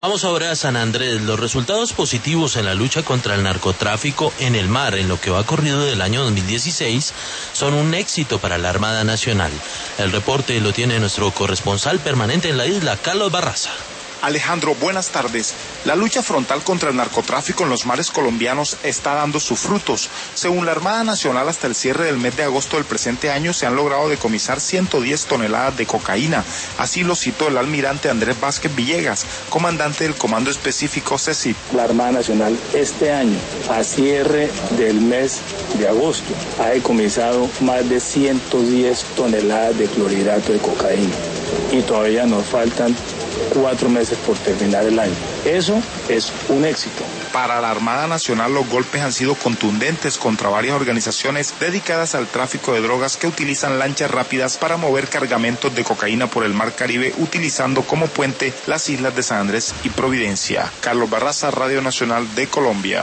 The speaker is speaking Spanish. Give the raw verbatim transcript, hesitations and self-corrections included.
Vamos ahora a San Andrés. Los resultados positivos en la lucha contra el narcotráfico en el mar en lo que va corrido del año dos mil dieciséis son un éxito para la Armada Nacional. El reporte lo tiene nuestro corresponsal permanente en la isla, Carlos Barraza. Alejandro, buenas tardes. La lucha frontal contra el narcotráfico en los mares colombianos está dando sus frutos. Según la Armada Nacional, hasta el cierre del mes de agosto del presente año se han logrado decomisar ciento diez toneladas de cocaína. Así lo citó el almirante Andrés Vázquez Villegas, comandante del Comando Específico C E C I P. La Armada Nacional este año, a cierre del mes de agosto, ha decomisado más de ciento diez toneladas de clorhidrato de cocaína. Y todavía nos faltan cuatro meses por terminar el año. Eso es un éxito. Para la Armada Nacional, los golpes han sido contundentes contra varias organizaciones dedicadas al tráfico de drogas que utilizan lanchas rápidas para mover cargamentos de cocaína por el Mar Caribe, utilizando como puente las islas de San Andrés y Providencia. Carlos Barraza, Radio Nacional de Colombia.